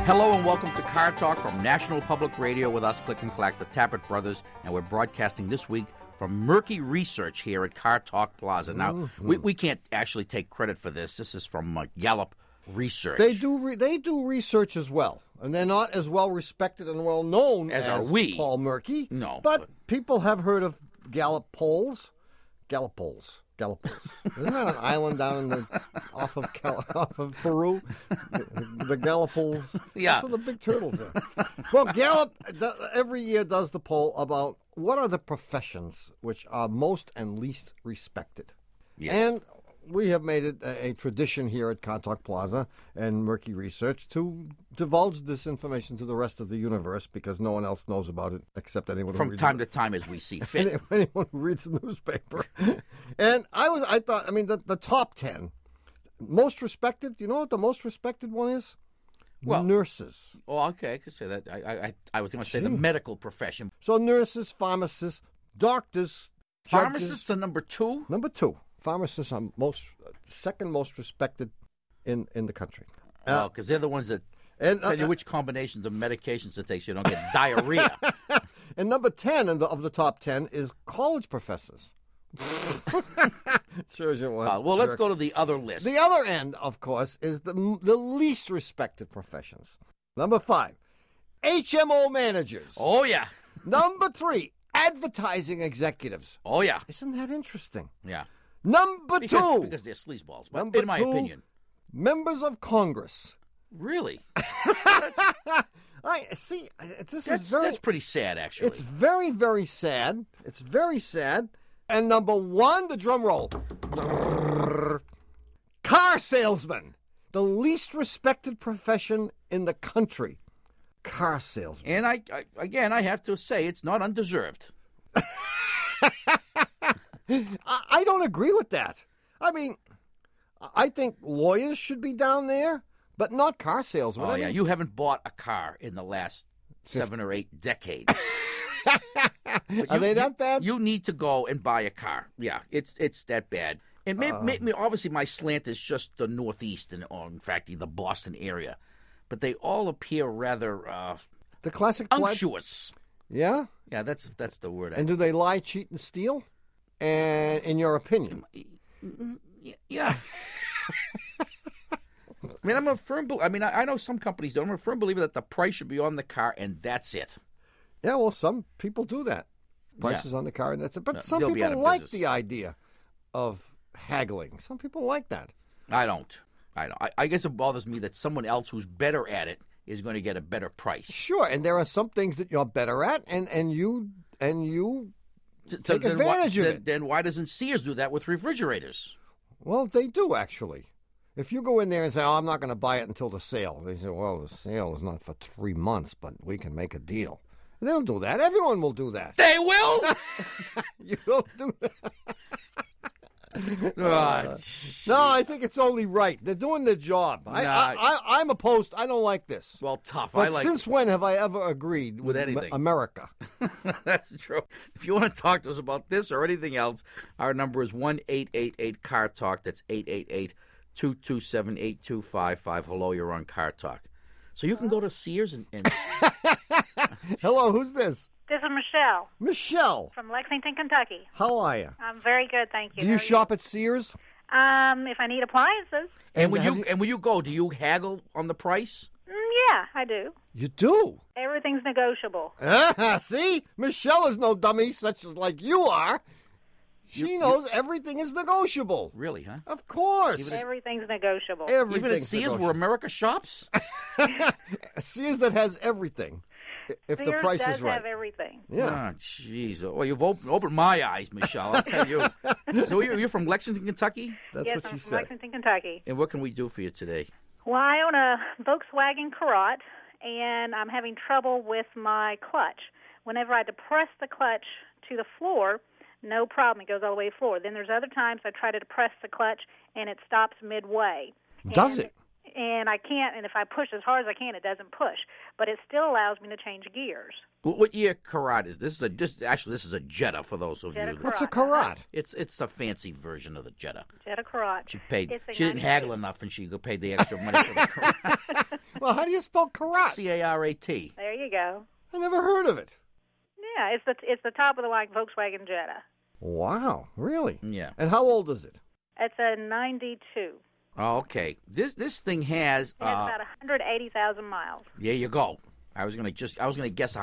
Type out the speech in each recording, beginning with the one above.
Hello and welcome to Car Talk from National Public Radio with us, Click and Clack, the Tappert Brothers, and we're broadcasting this week from Murky Research here at Car Talk Plaza. Now, we can't actually take credit for this. This is from Gallup Research. They do research as well, and they're not as well respected and well known as are we. Paul Murky. No, but people have heard of Gallup polls. Gallup polls. Isn't that an island down off of Peru? The Gallipols. Yeah. That's where the big turtles are. Well, Gallup every year does the poll about what are the professions which are most and least respected. Yes. And we have made it a tradition here at Car Talk Plaza and Murky Research to divulge this information to the rest of the universe because no one else knows about it except anyone who from reads time to time as we see fit. anyone who reads the newspaper. And I thought, the top 10 most respected. You know what the most respected one is? Well, nurses. Oh, okay, I could say that. I was going to say the medical profession. So nurses, pharmacists, doctors, Pharmacists judges. are number 2. Number 2. Pharmacists are second most respected in the country. Because they're the ones that tell you which combinations of medications to take so you don't get diarrhea. And number 10 of the top 10 is college professors. Sure as you want. Well, let's go to the other list. The other end, of course, is the least respected professions. Number 5, HMO managers. Oh, yeah. Number 3, advertising executives. Oh, yeah. Isn't that interesting? Yeah. Number 2. Because they're sleazeballs, Number in my 2, opinion. members of Congress. Really? That's pretty sad, actually. It's very, very sad. It's very sad. And number 1, the drum roll. Car salesman. The least respected profession in the country. Car salesman. And I have to say, it's not undeserved. I don't agree with that. I think lawyers should be down there, but not car salesmen. Oh, yeah. You haven't bought a car in the last 7 or 8 decades. Are they that bad? You need to go and buy a car. Yeah, it's that bad. And maybe obviously my slant is just the Northeast or in fact the Boston area, but they all appear rather the classic unctuous. Yeah, yeah, that's the word. And do they lie, cheat, and steal? And in your opinion, yeah. I'm a firm. I know some companies don't. I'm a firm believer that the price should be on the car, and that's it. Yeah, well, some people do that. Prices on the car, and that's it. But some people like the idea of haggling. Some people like that. I don't. I guess it bothers me that someone else who's better at it is going to get a better price. Sure, and there are some things that you're better at, and you take advantage of it. Then why doesn't Sears do that with refrigerators? Well, they do, actually. If you go in there and say, I'm not going to buy it until the sale, they say, well, the sale is not for 3 months, but we can make a deal. They'll do that. Everyone will do that. They will? You don't do that. No, I think it's only right. They're doing their job. I'm opposed. I don't like this. Well, tough. But since when have I ever agreed with anything? America? That's true. If you want to talk to us about this or anything else, our number is 1-888-CAR-TALK. That's 888-227-8255. Hello, you're on Car Talk. So you can go to Sears and... Hello, who's this? This is Michelle. Michelle. From Lexington, Kentucky. How are you? I'm very good, thank you. Do you shop at Sears? If I need appliances. And when you go, do you haggle on the price? Yeah, I do. You do? Everything's negotiable. See? Michelle is no dummy such like you are. She knows everything is negotiable. Really, huh? Of course. Everything's negotiable. Even at Sears where America shops? Sears that has everything. If Sears the price does is right. have everything. Yeah. Oh, jeez. Well, you've opened my eyes, Michelle, I'll tell you. So you're from Lexington, Kentucky? That's yes, what I'm she from said. Lexington, Kentucky. And what can we do for you today? Well, I own a Volkswagen Corrette, and I'm having trouble with my clutch. Whenever I depress the clutch to the floor, no problem. It goes all the way to the floor. Then there's other times I try to depress the clutch, and it stops midway. Does it? and I can't. And if I push as hard as I can, it doesn't push. But it still allows me to change gears. What year Karat is this? This is a Jetta for those of Jetta you. What's a Karat? It's a fancy version of the Jetta. Jetta Karat. She paid. It's a She didn't 92. haggle enough, and she paid the extra money for the Karat. Well, how do you spell Karat? C-A-R-A-T. There you go. I never heard of it. Yeah, it's the top of the line Volkswagen Jetta. Wow, really? Yeah. And how old is it? It's a 92. Oh, okay. This thing has. It has about 180,000 miles. There you go. I was gonna guess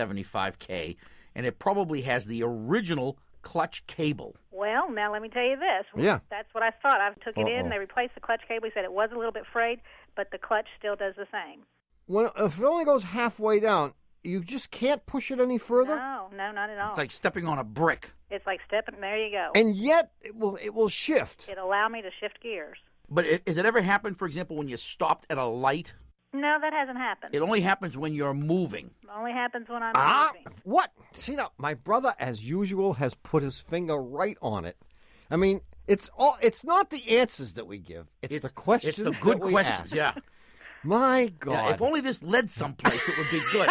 175K, and it probably has the original clutch cable. Well, now let me tell you this. Yeah. That's what I thought. I took it in. Uh-oh. They replaced the clutch cable. He said it was a little bit frayed, but the clutch still does the same. If it only goes halfway down, you just can't push it any further? No, not at all. It's like stepping on a brick. It's like stepping. There you go. And yet it will shift. It allowed me to shift gears. But has it ever happened, for example, when you stopped at a light? No, that hasn't happened. It only happens when you're moving. It only happens when I'm moving. What? See now, my brother, as usual, has put his finger right on it. I mean, it's not the answers that we give; it's the questions. It's the good that we questions. ask. Yeah. My God! Yeah, if only this led someplace, it would be good.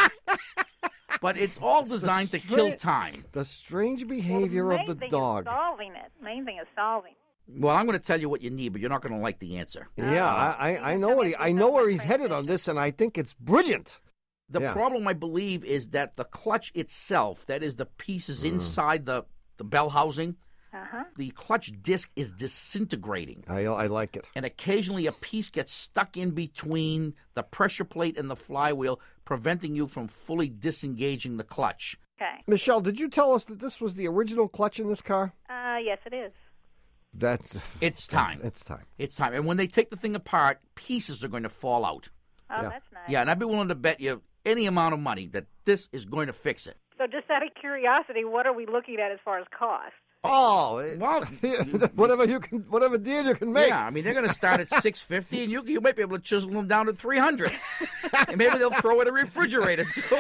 But it's all designed to kill time. The strange behavior of the dog. Solving it. Main thing is solving. Well, I'm going to tell you what you need, but you're not going to like the answer. Yeah, I know I know where he's headed on this, and I think it's brilliant. The Yeah. problem, I believe, is that the clutch itself, that is the pieces inside the bell housing, the clutch disc is disintegrating. I like it. And occasionally a piece gets stuck in between the pressure plate and the flywheel, preventing you from fully disengaging the clutch. Okay. Michelle, did you tell us that this was the original clutch in this car? Yes, it is. It's time. It's time. It's time. And when they take the thing apart, pieces are going to fall out. Oh, Yeah. that's nice. Yeah, and I'd be willing to bet you any amount of money that this is going to fix it. So just out of curiosity, what are we looking at as far as cost? Oh, Well, whatever deal you can make. yeah, I mean, they're going to start at $650, and you might be able to chisel them down to $300. And maybe they'll throw in a refrigerator, too.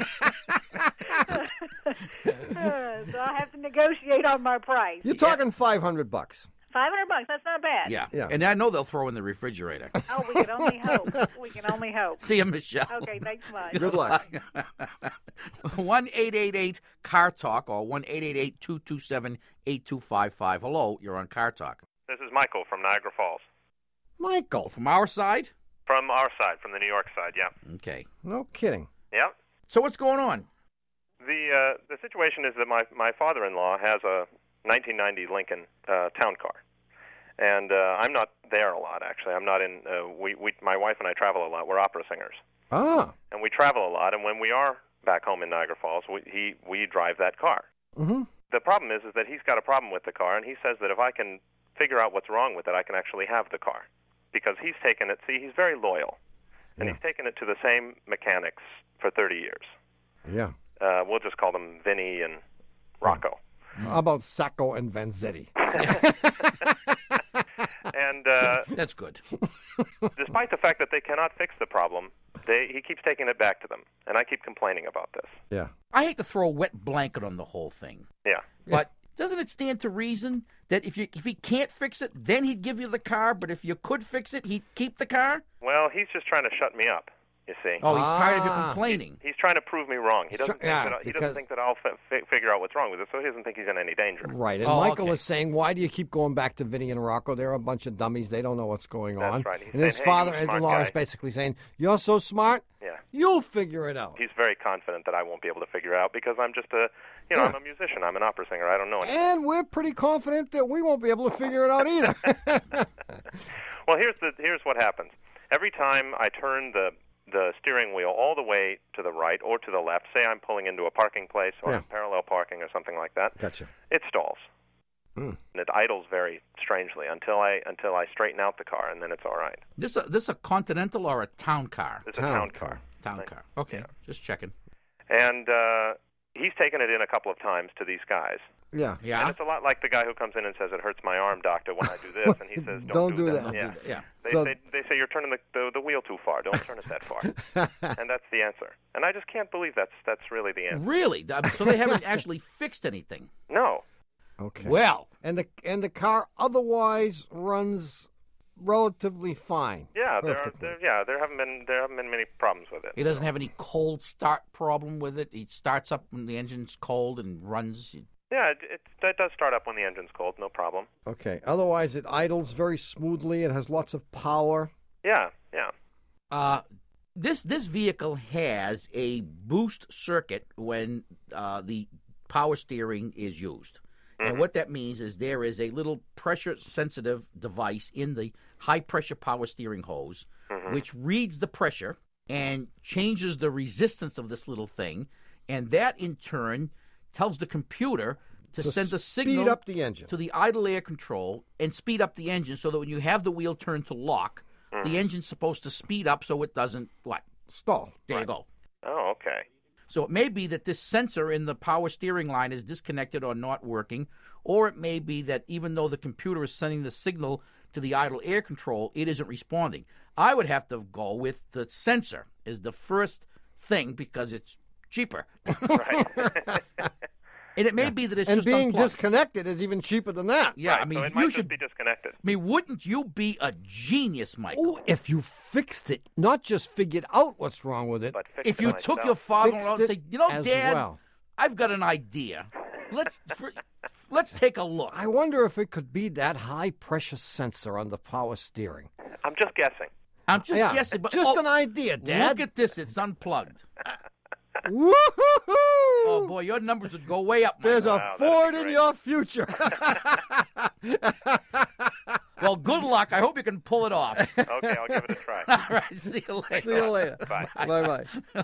So I have to negotiate on my price. You're talking $500. $500, that's not bad. Yeah. Yeah. And I know they'll throw in the refrigerator. Oh, we can only hope. We can only hope. See you, Michelle. Okay, thanks much. Good luck. 1-888-CAR-TALK or 1-888-227-8255. Hello, you're on Car Talk. This is Michael from Niagara Falls. Michael, From our side? From our side, from the New York side, yeah. Okay. no kidding. Yeah. So what's going on? The situation is that my father-in-law has a 1990 Lincoln town car. And I'm not there a lot, actually. I'm not in, my wife and I travel a lot. We're opera singers. Ah. And we travel a lot, and when we are back home in Niagara Falls, we drive that car. Mm-hmm. The problem is that he's got a problem with the car, and he says that if I can figure out what's wrong with it, I can actually have the car. Because he's taken it, he's very loyal. And Yeah. he's taken it to the same mechanics for 30 years. Yeah. We'll just call them Vinny and Rocco. How about Sacco and Vanzetti? And That's good. despite the fact that they cannot fix the problem, he keeps taking it back to them. And I keep complaining about this. Yeah. I hate to throw a wet blanket on the whole thing. Yeah. But doesn't it stand to reason that if he can't fix it, then he'd give you the car, but if you could fix it, he'd keep the car? Well, he's just trying to shut me up, you see. Oh, he's tired of you Ah. complaining. He's trying to prove me wrong. He doesn't, Yeah, he because- doesn't think that I'll figure out what's wrong with it, so he doesn't think he's in any danger. Right. And Oh, Michael okay. is saying, why do you keep going back to Vinny and Rocco? They're a bunch of dummies. They don't know what's going That's on. right. He's And his saying, "Hey, you smart father-in-law is guy." basically saying, you're so smart, Yeah. you'll figure it out. He's very confident that I won't be able to figure it out because I'm just Yeah. I'm a musician. I'm an opera singer. I don't know anything. And we're pretty confident that we won't be able to figure it out either. Well, here's what happens. Every time I turn the steering wheel all the way to the right or to the left, say I'm pulling into a parking place or Yeah. parallel parking or something like that, Gotcha. it stalls. Mm. And it idles very strangely until I straighten out the car, and then it's all right. This a Continental or a town car? It's a Town town car. car. Town car. Okay, just checking. And he's taken it in a couple of times to these guys. Yeah. And Yeah? it's a lot like the guy who comes in and says, it hurts my arm, doctor, when I do this. And he says, Don't do that. Yeah. Yeah. So- They say you're turning the wheel too far. Don't turn it that far. And that's the answer. And I just can't believe that's really the answer. Really? So they haven't actually fixed anything? No. Okay. Well, And the car otherwise runs relatively fine. Yeah, Perfectly. there haven't been many problems with it. It doesn't have any cold start problem with it. It starts up when the engine's cold and runs. Yeah, it does start up when the engine's cold, no problem. Okay. Otherwise, it idles very smoothly. It has lots of power. Yeah. This vehicle has a boost circuit when the power steering is used. And what that means is there is a little pressure-sensitive device in the high-pressure power steering hose, which reads the pressure and changes the resistance of this little thing, and that, in turn, tells the computer to send a signal Speed up the engine. to the idle air control and speed up the engine so that when you have the wheel turned to lock, the engine's supposed to speed up so it doesn't, Stall. There you go. Oh, okay. So it may be that this sensor in the power steering line is disconnected or not working, or it may be that even though the computer is sending the signal to the idle air control, it isn't responding. I would have to go with the sensor as the first thing because it's cheaper. Right. And it may be that it's And just being unplugged. disconnected is even cheaper than that. Yeah, Right, I mean, so it you might should just be disconnected. I mean, wouldn't you be a genius, Michael? Oh, if you fixed it, not just figured out what's wrong with it. But fix If it you myself. took your father Fixed out and it say, as Dad, well. I've got an idea. Let's take a look. I wonder if it could be that high-pressure sensor on the power steering. I'm just guessing. I'm just Yeah, guessing, but just an idea, Dad. look at this. It's unplugged. Woo-hoo-hoo! Oh, boy, your numbers would go way up. There's Michael. a Wow, that'd Ford be in great. your future. Well, good luck. I hope you can pull it off. Okay, I'll give it a try. All right, see you later. See you later. Bye. Bye-bye.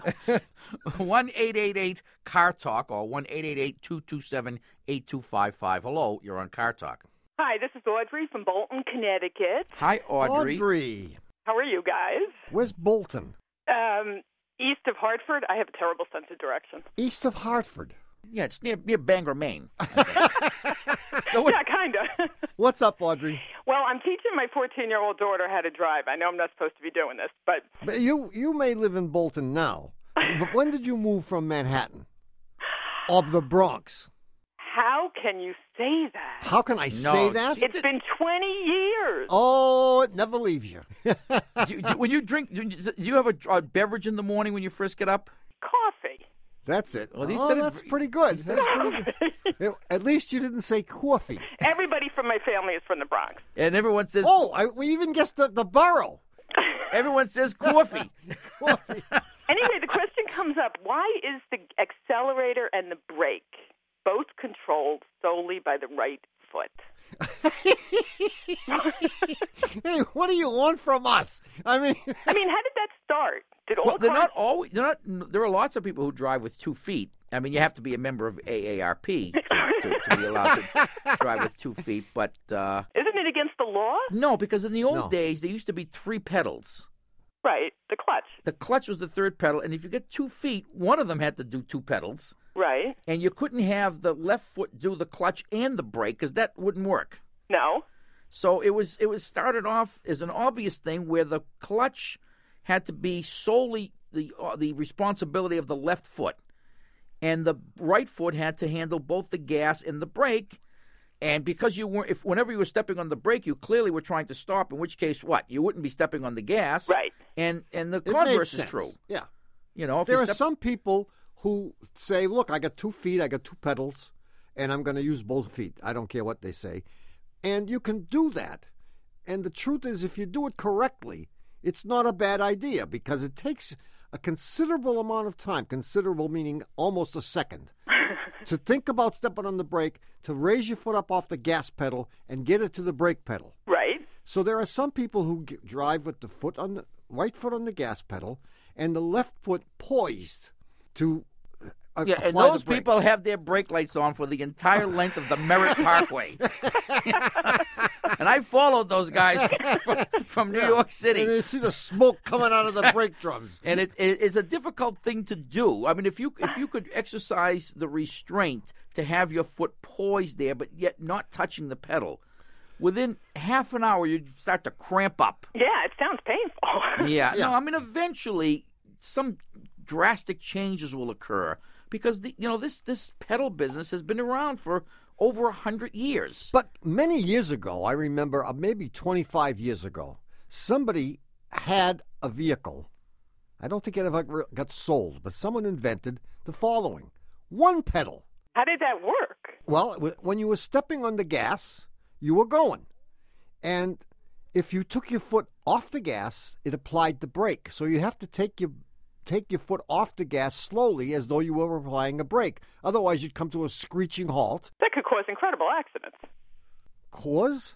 1-888-CAR-TALK or 1-888-227-8255. Hello, you're on Car Talk. Hi, this is Audrey from Bolton, Connecticut. Hi, Audrey. Audrey. How are you guys? Where's Bolton? East of Hartford. I have a terrible sense of direction. East of Hartford. Yeah, it's near Bangor, Maine. So what, Yeah, kind of. What's up, Audrey? Well, I'm teaching my 14-year-old daughter how to drive. I know I'm not supposed to be doing this, but But you may live in Bolton now, but when did you move from Manhattan? Of the Bronx? how can you say that? How can I say that? It's been 20 years. Oh, it never leaves you. when you drink, do you have a beverage in the morning when you first get up? Coffee. That's it. Well, he said it- that's pretty good. That's pretty good. At least you didn't say coffee. Everybody from my family is from the Bronx. And everyone says, Oh, we even guessed the borough. everyone says coffee. Coffee. Anyway, the question comes up, why is the accelerator and the brake both controlled solely by the right foot? Hey, what do you want from us? I mean, I mean, how did that start? Did all Well, they're cars... not always. They're not. There are lots of people who drive with 2 feet. I mean, you have to be a member of AARP to be allowed to drive with 2 feet. But Isn't it against the law? no, because in the old No. days there used to be 3 pedals. Right, the clutch. The clutch was the 3rd pedal, and if you get 2 feet, one of them had to do 2 pedals, Right. and you couldn't have the left foot do the clutch and the brake because that wouldn't work. No. So it was started off as an obvious thing where the clutch had to be solely the responsibility of the left foot, and the right foot had to handle both the gas and the brake. And because you weren't, whenever you were stepping on the brake, you clearly were trying to stop. In which case, what? You wouldn't be stepping on the gas, Right. And the it converse makes is sense. true. Yeah. You know, if There you are step, some people who say, look, I got 2 feet, I got 2 pedals, and I'm going to use both feet. I don't care what they say. And you can do that. And the truth is, if you do it correctly, it's not a bad idea because it takes a considerable amount of time, considerable meaning almost a second, to think about stepping on the brake, to raise your foot up off the gas pedal and get it to the brake pedal. Right. So there are some people who drive with the right foot on the gas pedal and the left foot poised to yeah, apply and those the brakes. people have their brake lights on for the entire length of the Merritt Parkway. And I followed those guys from New York City. And you see the smoke coming out of the brake drums. And it's a difficult thing to do. I mean, if you could exercise the restraint to have your foot poised there, but yet not touching the pedal, within half an hour you'd start to cramp up. Yeah, it sounds painful. Yeah. Yeah. No, I mean, eventually some drastic changes will occur because this pedal business has been around for over 100 years. But many years ago, I remember, maybe 25 years ago, somebody had a vehicle. I don't think it ever got sold, but someone invented the following. One pedal. How did that work? Well, when you were stepping on the gas, you were going. And if you took your foot off the gas, it applied the brake. So you have to take your foot off the gas slowly as though you were applying a brake. Otherwise, you'd come to a screeching halt. That could cause incredible accidents. Cause?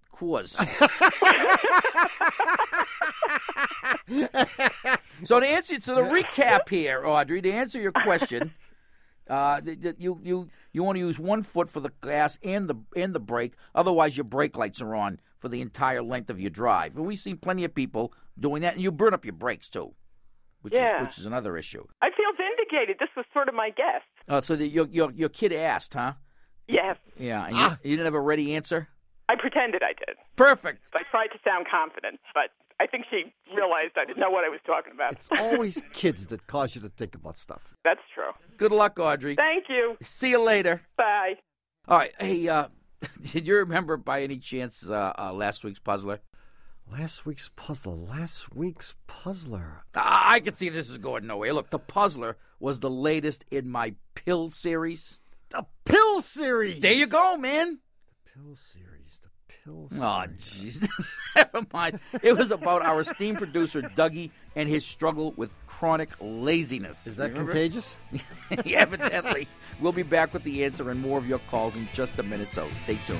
So to the recap here, Audrey, to answer your question, you want to use one foot for the gas and the brake. Otherwise, your brake lights are on for the entire length of your drive. And we've seen plenty of people doing that, and you burn up your brakes too, which is another issue. I feel vindicated. This was sort of my guess. So your kid asked, huh? Yes. Yeah, and you didn't have a ready answer? I pretended I did. Perfect. I tried to sound confident, but I think she realized I didn't know what I was talking about. It's always kids that cause you to think about stuff. That's true. Good luck, Audrey. Thank you. See you later. Bye. All right. Hey, did you remember by any chance last week's puzzler? Last week's puzzler. I can see this is going nowhere. Look, the puzzler was the latest in my pill series. The pill series! There you go, man. The pill series. Oh, jeez. Never mind. It was about our esteemed producer, Dougie, and his struggle with chronic laziness. Is that contagious? Evidently. We'll be back with the answer and more of your calls in just a minute, so stay tuned.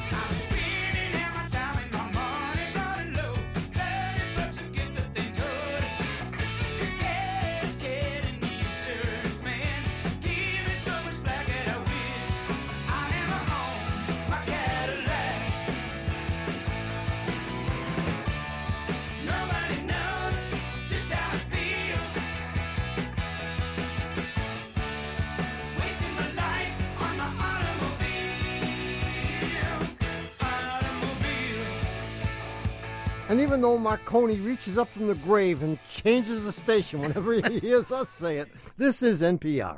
And even though Marconi reaches up from the grave and changes the station whenever he hears us say it, this is NPR.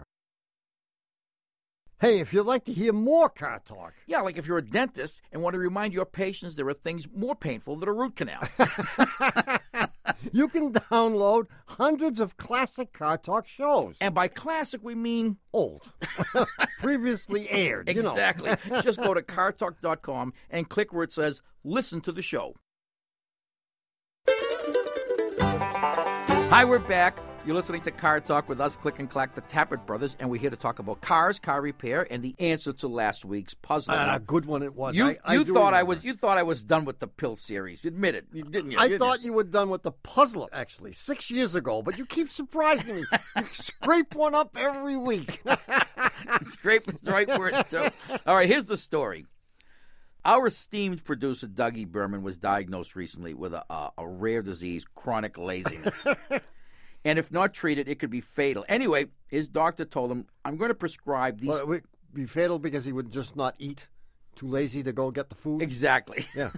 Hey, if you'd like to hear more car talk. Yeah, like if you're a dentist and want to remind your patients there are things more painful than a root canal. You can download hundreds of classic car talk shows. And by classic, we mean old. Previously aired. Exactly. Just go to cartalk.com and click where it says listen to the show. Hi, we're back. You're listening to Car Talk with us, Click and Clack, the Tappert Brothers, and we're here to talk about cars, car repair, and the answer to last week's puzzle. And a good one it was. You thought I was done with the pill series. Admit it, didn't you? I thought you were done with the puzzler, actually, 6 years ago, but you keep surprising me. You scrape one up every week. Scrape is the right word, too. All right, here's the story. Our esteemed producer, Dougie Berman, was diagnosed recently with a rare disease, chronic laziness. And if not treated, it could be fatal. Anyway, his doctor told him, I'm going to prescribe these... Well, it would be fatal because he would just not eat? Too lazy to go get the food? Exactly. Yeah.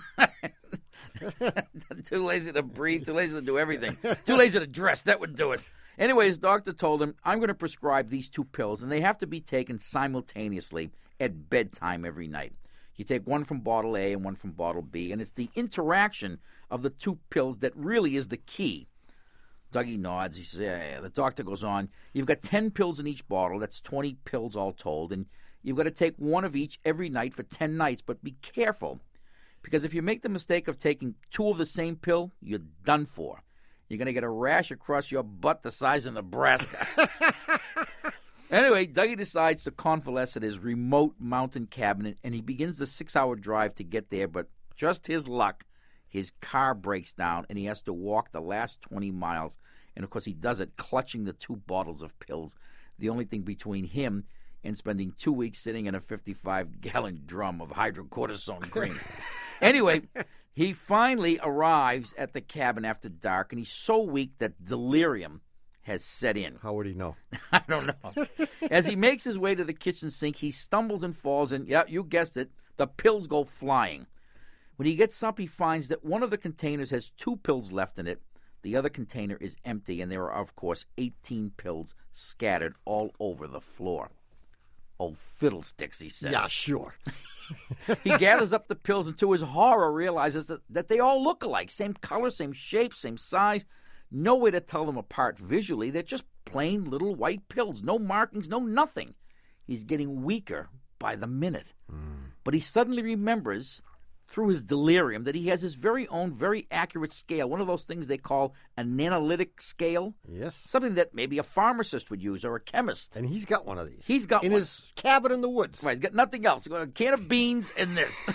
Too lazy to breathe, too lazy to do everything. Too lazy to dress, that would do it. Anyway, his doctor told him, I'm going to prescribe these two pills, and they have to be taken simultaneously at bedtime every night. You take one from bottle A and one from bottle B, and it's the interaction of the two pills that really is the key. Dougie nods. He says, yeah. The doctor goes on, you've got 10 pills in each bottle. That's 20 pills all told. And you've got to take one of each every night for 10 nights. But be careful, because if you make the mistake of taking two of the same pill, you're done for. You're going to get a rash across your butt the size of Nebraska. Anyway, Dougie decides to convalesce at his remote mountain cabin, and he begins the 6-hour drive to get there. But just his luck, his car breaks down, and he has to walk the last 20 miles. And, of course, he does it clutching the 2 bottles of pills, the only thing between him and spending 2 weeks sitting in a 55-gallon drum of hydrocortisone cream. Anyway, he finally arrives at the cabin after dark, and he's so weak that delirium has set in. How would he know? I don't know. As he makes his way to the kitchen sink, he stumbles and falls, and, yeah, you guessed it, the pills go flying. When he gets up, he finds that one of the containers has 2 pills left in it. The other container is empty, and there are, of course, 18 pills scattered all over the floor. Oh, fiddlesticks, he says. Yeah, sure. He gathers up the pills and to his horror realizes that they all look alike. Same color, same shape, same size. No way to tell them apart visually. They're just plain little white pills. No markings, no nothing. He's getting weaker by the minute. But he suddenly remembers, through his delirium, that he has his very own, very accurate scale, one of those things they call an analytic scale. Yes. Something that maybe a pharmacist would use or a chemist. And he's got one of these. He's got in one. his cabin in the woods. Right, he's got nothing else. He's got a can of beans and this.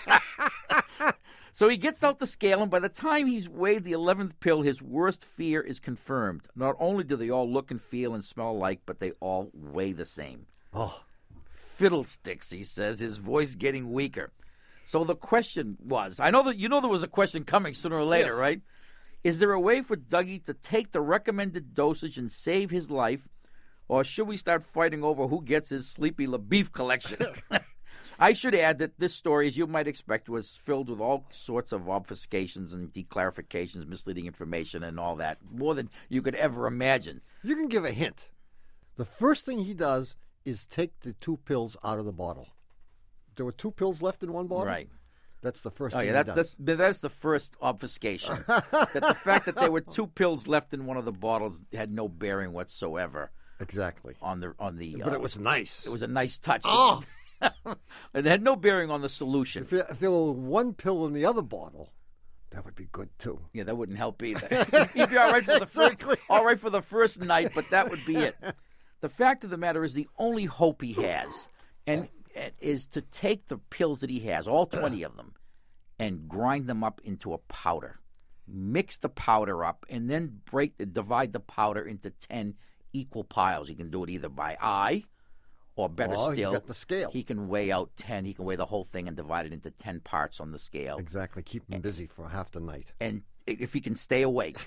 So he gets out the scale, and by the time he's weighed the 11th pill, his worst fear is confirmed. Not only do they all look and feel and smell alike, but they all weigh the same. Oh. Fiddlesticks, he says, his voice getting weaker. So the question was, I know that you know there was a question coming sooner or later, Yes. right? Is there a way for Dougie to take the recommended dosage and save his life, or should we start fighting over who gets his Sleepy LaBeef collection? I should add that this story, as you might expect, was filled with all sorts of obfuscations and declarifications, misleading information, and all that, more than you could ever imagine. You can give a hint. The first thing he does is take the 2 pills out of the bottle. There were 2 pills left in one bottle? Right. That's the first Oh, thing yeah, he does. that's the first obfuscation. That the fact that there were 2 pills left in one of the bottles had no bearing whatsoever Exactly. on the. But it was nice. It was a nice touch. Oh! It had no bearing on the solution. If there were 1 pill in the other bottle, that would be good too. Yeah, that wouldn't help either. He'd be all right for the first, all right for the first night, but that would be it. The fact of the matter is, the only hope he has, and is to take the pills that he has, all 20 of them, and grind them up into a powder. Mix the powder up, and then divide the powder into 10 equal piles. He can do it either by eye, or better Oh, he's still, got the scale. he can weigh out 10. He can weigh the whole thing and divide it into 10 parts on the scale. Exactly. Keep him busy for half the night. And if he can stay awake,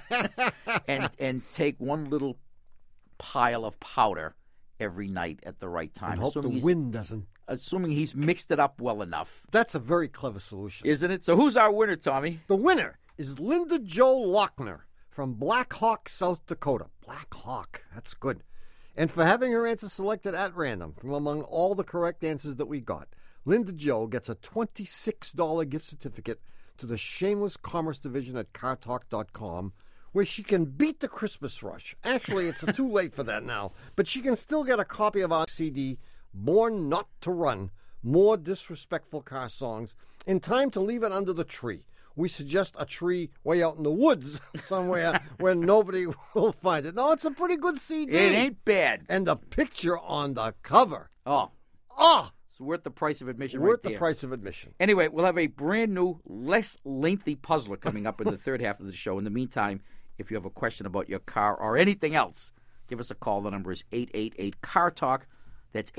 and take one little pile of powder every night at the right time. And hope the wind doesn't. Assuming he's mixed it up well enough. That's a very clever solution. Isn't it? So who's our winner, Tommy? The winner is Linda Jo Lochner from Black Hawk, South Dakota. Black Hawk. That's good. And for having her answer selected at random from among all the correct answers that we got, Linda Jo gets a $26 gift certificate to the Shameless Commerce Division at CarTalk.com, where she can beat the Christmas rush. Actually, it's too late for that now, but she can still get a copy of our CD, Born Not to Run, More Disrespectful Car Songs, in time to leave it under the tree. We suggest a tree way out in the woods somewhere where nobody will find it. No, it's a pretty good CD. It ain't bad. And the picture on the cover. Oh, Oh, it's worth the price of admission worth right there. the price of admission. Anyway, we'll have a brand new, less lengthy puzzler coming up in the third half of the show. In the meantime, if you have a question about your car or anything else, give us a call. The number is 888-CAR-TALK. That's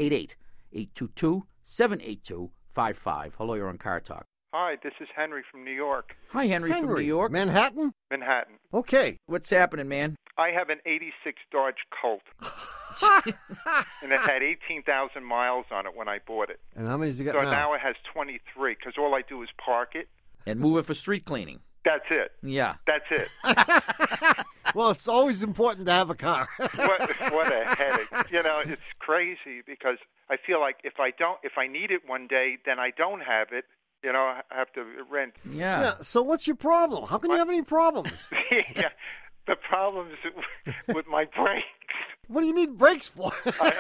888-822-782-55. Hello, you're on Car Talk. Hi, this is Henry from New York. Hi, Henry from New York. Manhattan? Manhattan. Okay. What's happening, man? I have an 86 Dodge Colt, and it had 18,000 miles on it when I bought it. And how many does he got So now? now it has 23, because all I do is park it. And move it for street cleaning. That's it. Yeah. That's it. Well, it's always important to have a car. What a headache. You know, it's crazy because I feel like if I need it one day, then I don't have it. You know, I have to rent. Yeah. Yeah, so what's your problem? How can you have any problems? Yeah, the problem is with my brakes. What do you need brakes for?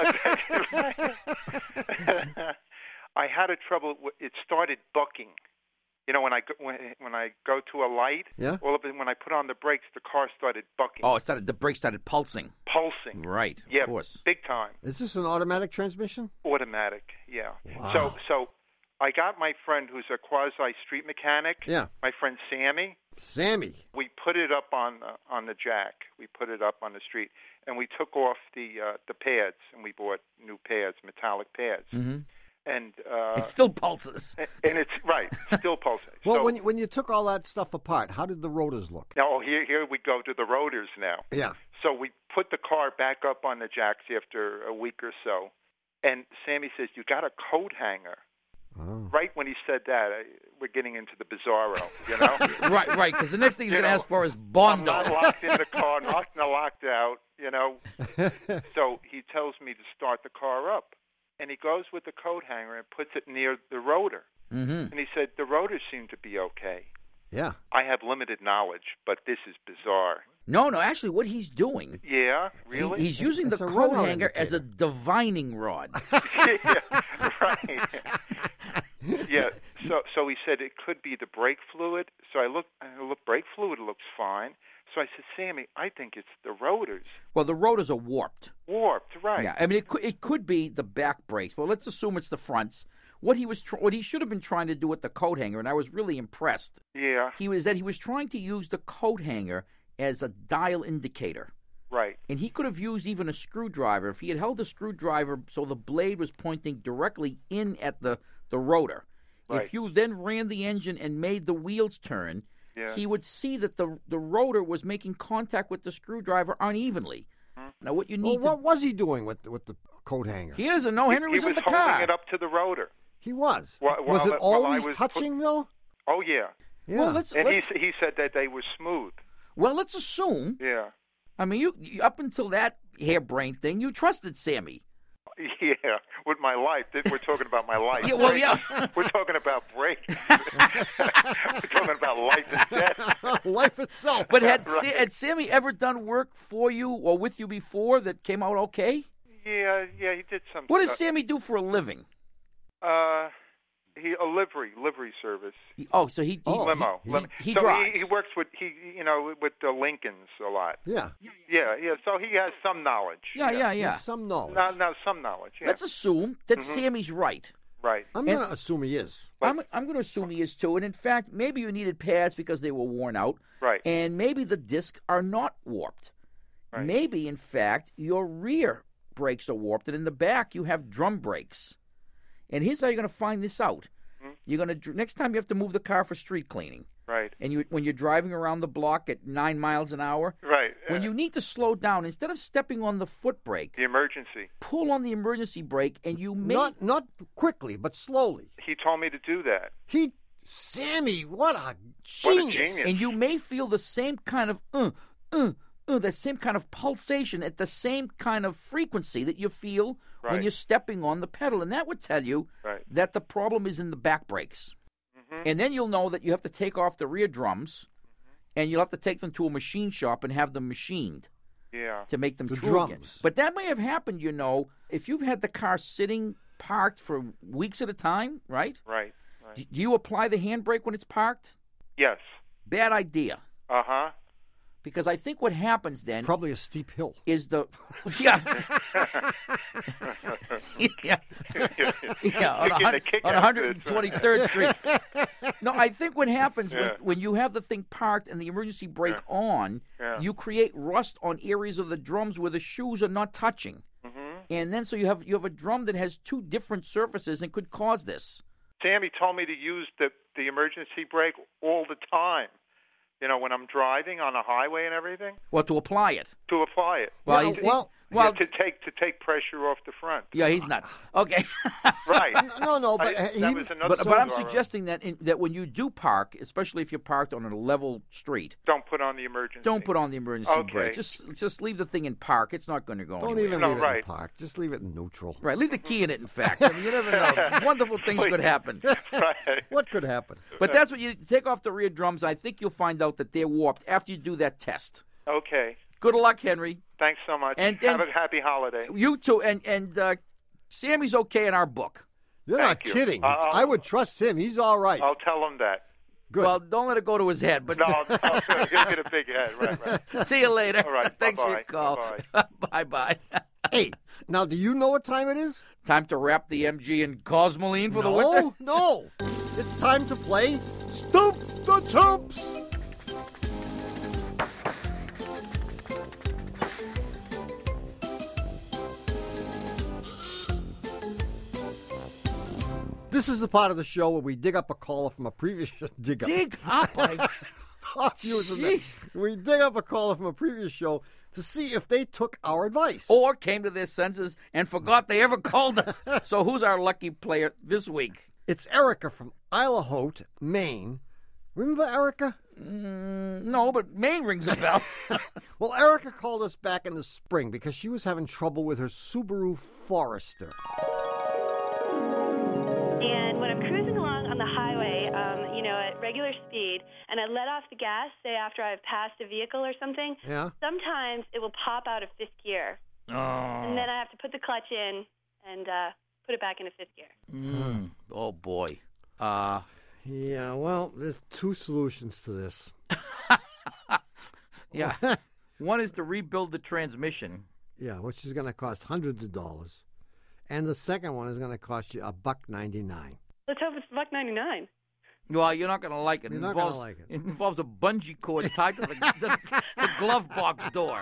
I had a trouble. It started bucking. You know, when I go to a light, Yeah. all of it, when I put on the brakes, the car started bucking, Oh, the brakes started pulsing. pulsing. Right. Yeah, Of course. big time. Is this an automatic transmission? Automatic. Yeah. Wow. So I got my friend who's a quasi street mechanic. Yeah. My friend Sammy. Sammy. We put it up on the jack. We put it up on the street, and we took off the pads, and we bought new pads, metallic pads. Mm-hmm. And It still pulses. and it's right, still pulsing. Well, so, when you took all that stuff apart, how did the rotors look? now here we go to the rotors now. Yeah. So we put the car back up on the jacks after a week or so, and Sammy says, "You got a coat hanger." Oh. Right when he said that, we're getting into the bizarro, you know. Right, because the next thing he's You going to know, ask for is I'm Bondo. not locked in the car, not locked out, you know. So he tells me to start the car up. and he goes with the coat hanger and puts it near the rotor. Mm-hmm. And he said, the rotors seem to be okay. Yeah. I have limited knowledge, but this is bizarre. No, actually, what he's doing, Yeah, really? he's using It's the a coat runout hanger as a indicator. divining rod. Yeah, right. Yeah. So he said it could be the brake fluid. So I looked, brake fluid looks fine. So I said, Sammy, I think it's the rotors. Well, the rotors are warped. Warped, right. Yeah, I mean, it could be the back brakes. Well, let's assume it's the fronts. What he should have been trying to do with the coat hanger, and I was really impressed, Yeah, he was trying to use the coat hanger as a dial indicator. right. And he could have used even a screwdriver. If he had held the screwdriver so the blade was pointing directly in at the rotor, Right. if you then ran the engine and made the wheels turn, Yeah. he would see that the rotor was making contact with the screwdriver unevenly. Now, what you Well, need what was he doing with the coat hanger? he doesn't know. Henry was he in the holding car. it up to the rotor. He was. While- Was it while I always was touching, though? Oh, yeah. Yeah. Well, And he said that they were smooth. let's assume. Yeah. I mean, you up until that harebrained thing, you trusted Sammy. Yeah, with my life. We're talking about my life. Yeah, well, Brakes. yeah. We're talking about brakes. We're talking about life and death. Life itself. But had Right. had Sammy ever done work for you or with you before that came out okay? Yeah, he did some What does stuff. Sammy do for a living? A livery service. So he Limo. he so drives. he works with with the Lincolns a lot. Yeah. Yeah. So he has some knowledge. Yeah. Some knowledge. Now some knowledge. Yeah. Let's assume that Sammy's right. Right. I'm going to assume he is. I'm going to assume he is too. And in fact, maybe you needed pads because they were worn out. Right. And maybe the discs are not warped. Right. Maybe, in fact, your rear brakes are warped, and in the back you have drum brakes. And here's how you're going to find this out. You're going to next time you have to move the car for street cleaning. Right. And when you're driving around the block at 9 miles an hour, Right. when you need to slow down, instead of stepping on the foot brake, The emergency. pull on the emergency brake, and you may Not quickly, but slowly. He told me to do that. Sammy, what a What a genius. genius. and you may feel the same kind of that same kind of pulsation at the same kind of frequency that you feel when Right. you're stepping on the pedal, and that would tell you Right. that the problem is in the back brakes. Mm-hmm. And then you'll know that you have to take off the rear drums, and you'll have to take them to a machine shop and have them machined Yeah. to make them The true again. drums. But that may have happened, if you've had the car sitting parked for weeks at a time, right? Right. Do you apply the handbrake when it's parked? Yes. Bad idea. Uh-huh. Because I think what happens then Probably a steep hill. is the on, You're getting a kick on out of this. 123rd Street. No, I think what happens Yeah. when you have the thing parked and the emergency brake on, Yeah. you create rust on areas of the drums where the shoes are not touching, and then so you have a drum that has two different surfaces and could cause this. Sammy told me to use the emergency brake all the time. When I'm driving on a highway and everything, Well, to apply it. to apply it. Well, Yeah, he's, well- well, to take pressure off the front. yeah, he's nuts. Okay. Right. No, but that was another But I'm story. suggesting that when you do park, especially if you're parked on a level street, Don't put on the emergency. don't put on the emergency Okay. brake. Just leave the thing in park. It's not going to go don't anywhere. even No, leave it in right. park. Just leave it in neutral. Right, leave the key in it. In fact, I mean, you never know. Wonderful things could happen. Right. What could happen? But that's what you take off the rear drums. I think you'll find out that they're warped after you do that test. Okay. Good luck, Henry. Thanks so much. And- Have and- a happy holiday. You too. And Sammy's okay in our book. You're Thank not you. kidding. I'll- I would trust him. He's all right. I'll tell him that. Good. Well, don't let it go to his head. But No, he'll get a big head. Right. see you later. All right, Thanks for your bye-bye. call. Bye-bye. Hey, now do you know what time it is? Time to wrap the MG in Cosmoline for the winter. No. It's time to play Stump the Chumps. This is the part of the show where we dig up a caller from a previous show. Dig up. Stop using that. Jeez. We dig up a caller from a previous show to see if they took our advice. Or came to their senses and forgot they ever called us. So who's our lucky player this week? It's Erica from Isle Haute, Maine. Remember Erica? No, but Maine rings a bell. Well, Erica called us back in the spring because she was having trouble with her Subaru Forester. regular speed and I let off the gas, say after I've passed a vehicle or something, sometimes it will pop out of fifth gear. Oh. And then I have to put the clutch in and put it back into fifth gear. Oh, boy. Yeah, well, there's two solutions to this. Yeah. One is to rebuild the transmission. Yeah, which is going to cost hundreds of dollars. And the second one is going to cost you $1.99. Let's hope it's $1.99. Well, you're not going to like it. You're not going to like it. It involves a bungee cord tied to the glove box door.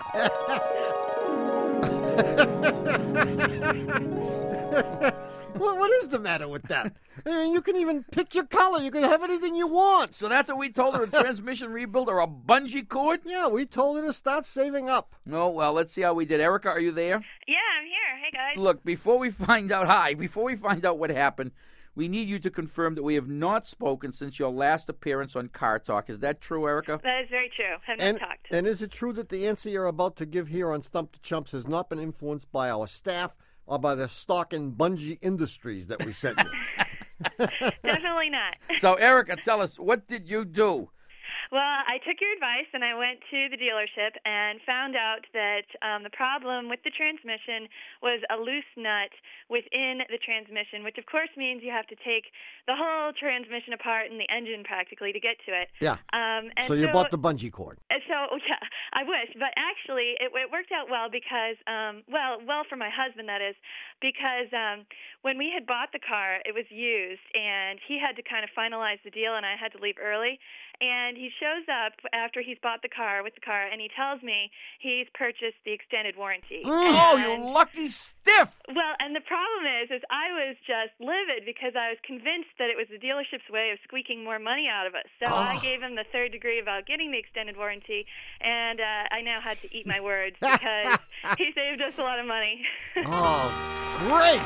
What is the matter with that? I mean, you can even pick your color. You can have anything you want. So that's what we told her, a transmission rebuild or a bungee cord? Yeah, we told her to start saving up. No, well, let's see how we did. Erica, are you there? Yeah, I'm here. Hey, guys. Look, before we find out what happened, we need you to confirm that we have not spoken since your last appearance on Car Talk. Is that true, Erica? That is very true. Have not talked. And is it true that the answer you're about to give here on Stump the Chumps has not been influenced by our staff or by the stock and bungee industries that we sent you? Definitely not. So, Erica, tell us, what did you do? Well, I took your advice and I went to the dealership and found out that the problem with the transmission was a loose nut within the transmission, which of course means you have to take the whole transmission apart and the engine practically to get to it. Yeah. And so you bought the bungee cord. So, yeah, I wish. But actually, it worked out well because, well for my husband, that is, because when we had bought the car, it was used, and he had to kind of finalize the deal, and I had to leave early. And he shows up after he's bought the car with the car, and he tells me he's purchased the extended warranty. Oh, you lucky stiff! Well, and the problem is I was just livid because I was convinced that it was the dealership's way of squeaking more money out of us. So I gave him the third degree about getting the extended warranty, and I now had to eat my words because he saved us a lot of money. Oh, great!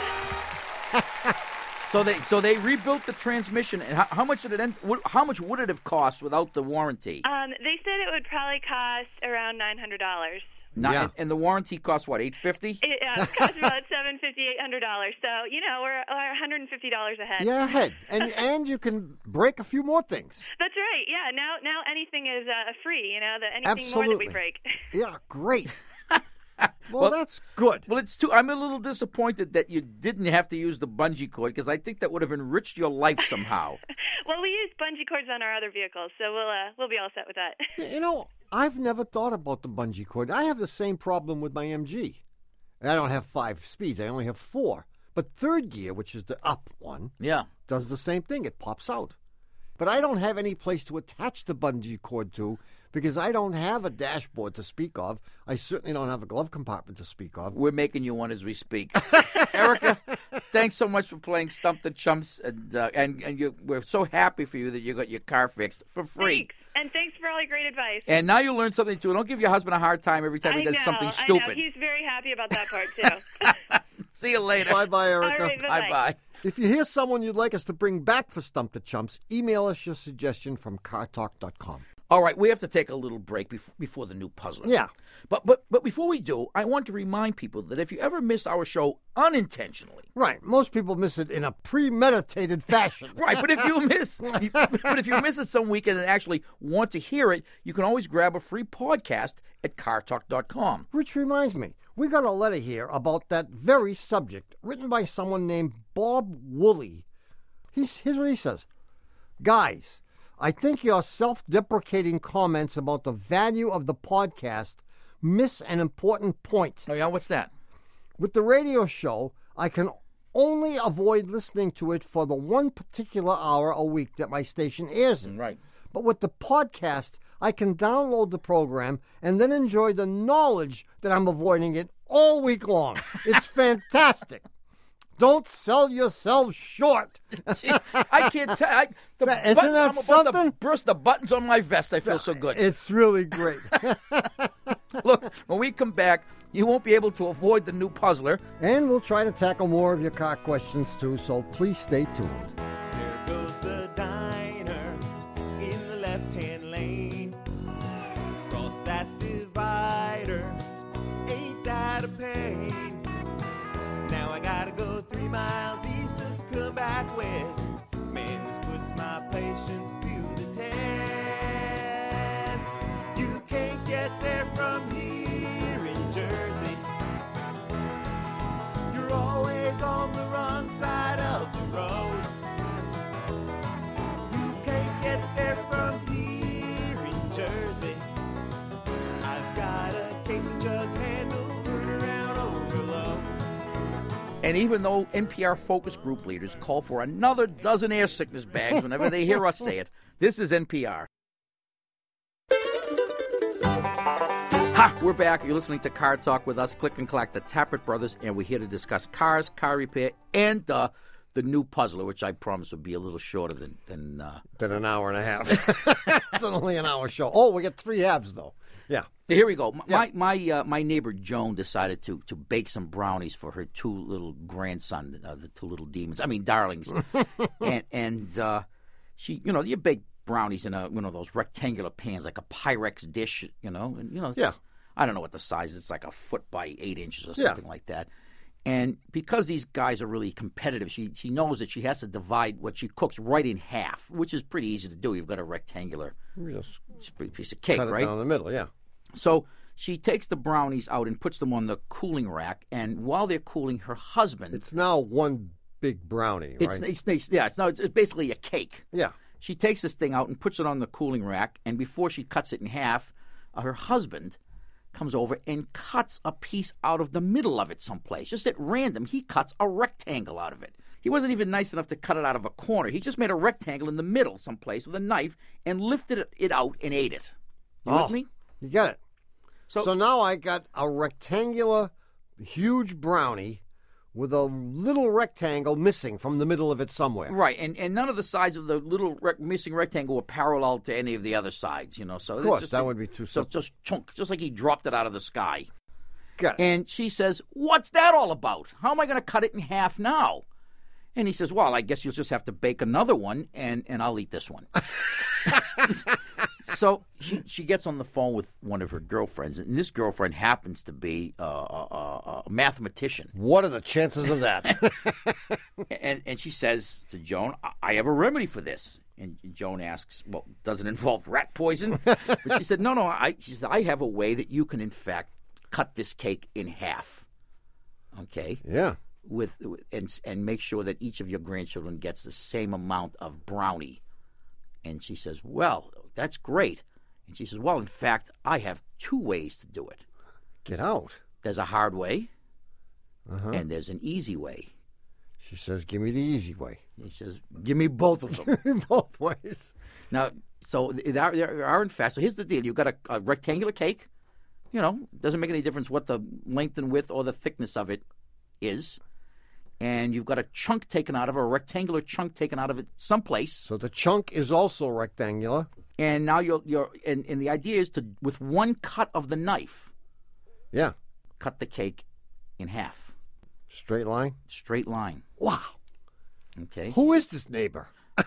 So they rebuilt the transmission, and how much did it end? How much would it have cost without the warranty? They said it would probably cost around $900. And the warranty cost what, $850? It costs about $750, $800. So we're $150 ahead. Yeah, ahead, and you can break a few more things. That's right. Yeah. Now anything is free. Anything Absolutely. more that we break. Yeah, great. Well, that's good. Well, I'm a little disappointed that you didn't have to use the bungee cord because I think that would have enriched your life somehow. Well, we use bungee cords on our other vehicles, so we'll be all set with that. I've never thought about the bungee cord. I have the same problem with my MG. I don't have 5 speeds. I only have 4. But third gear, which is the up one, does the same thing. It pops out. But I don't have any place to attach the bungee cord to because I don't have a dashboard to speak of. I certainly don't have a glove compartment to speak of. We're making you one as we speak. Erica, thanks so much for playing Stump the Chumps, and we're so happy for you that you got your car fixed for free. Thanks. And thanks for all your great advice. And now you learn something, too. Don't give your husband a hard time every time he does something stupid. I know. He's very happy about that part, too. See you later. Bye-bye, Erica. All right, bye-bye. Bye-bye. If you hear someone you'd like us to bring back for Stump the Chumps, email us your suggestion from cartalk.com. All right, we have to take a little break before the new puzzler. Yeah. But before we do, I want to remind people that if you ever miss our show unintentionally. Right. Most people miss it in a premeditated fashion. Right, but if you miss it some weekend and actually want to hear it, you can always grab a free podcast at cartalk.com. Which reminds me, we got a letter here about that very subject, written by someone named Bob Woolley. Here's what he says. Guys, I think your self-deprecating comments about the value of the podcast miss an important point. Oh, yeah? What's that? With the radio show, I can only avoid listening to it for the one particular hour a week that my station airs in. Right. But with the podcast, I can download the program and then enjoy the knowledge that I'm avoiding it all week long. It's fantastic. Don't sell yourself short. Gee, I can't tell. Isn't that something? I'm about to burst the buttons on my vest. I feel so good. It's really great. Look, when we come back, you won't be able to avoid the new puzzler. And we'll try to tackle more of your car questions, too, so please stay tuned. There goes the diner in the left-hand lane. Cross that divider, ain't that a pain? Now I gotta go 3 miles east just to come back west. Man, this puts my patience to And even though NPR focus group leaders call for another dozen air sickness bags whenever they hear us say it, this is NPR. Ha! We're back. You're listening to Car Talk with us, Click and Clack, the Tappert Brothers, and we're here to discuss cars, car repair, and the new Puzzler, which I promise will be a little shorter than an hour and a half. It's only an hour show. Oh, we get 3 halves, though. Yeah. Here we go. My neighbor Joan decided to bake some brownies for her 2 little grandson, the 2 little demons. I mean, darlings. and she, you bake brownies in one of those rectangular pans, like a Pyrex dish, And yeah. I don't know what the size is. It's like a foot by 8 inches or something like that. And because these guys are really competitive, she knows that she has to divide what she cooks right in half, which is pretty easy to do. You've got a rectangular piece of cake, cut it right? down the middle, yeah. So she takes the brownies out and puts them on the cooling rack, and while they're cooling, her husband... It's now one big brownie, right? It's basically a cake. Yeah. She takes this thing out and puts it on the cooling rack, and before she cuts it in half, her husband comes over and cuts a piece out of the middle of it someplace. Just at random, he cuts a rectangle out of it. He wasn't even nice enough to cut it out of a corner. He just made a rectangle in the middle someplace with a knife and lifted it out and ate it. You with me? You got it. So now I got a rectangular, huge brownie with a little rectangle missing from the middle of it somewhere. Right, and none of the sides of the little missing rectangle were parallel to any of the other sides, So of course, that would be too simple. So just chunk, just like he dropped it out of the sky. Got it. And she says, "What's that all about? How am I going to cut it in half now?" And he says, "Well, I guess you'll just have to bake another one, and I'll eat this one." So she gets on the phone with one of her girlfriends, and this girlfriend happens to be a mathematician. What are the chances of that? and she says to Joan, "I have a remedy for this." And Joan asks, "Well, does it involve rat poison?" But she said, "No. She said, I have a way that you can, in fact, cut this cake in half. Okay? Yeah. And make sure that each of your grandchildren gets the same amount of brownie." And she says, "Well, that's great." And she says, "Well, in fact, I have 2 ways to do it. Get out. There's a hard way, and there's an easy way." She says, "Give me the easy way." He says, "Give me both of them." Both ways. Now, so there are, in fact, so here's the deal. You've got a rectangular cake. Doesn't make any difference what the length and width or the thickness of it is. And you've got a chunk taken out of it, a rectangular chunk taken out of it someplace. So the chunk is also rectangular. And now and the idea is to, with one cut of the knife, yeah, cut the cake in half. Straight line? Straight line. Wow. Okay. Who is this neighbor?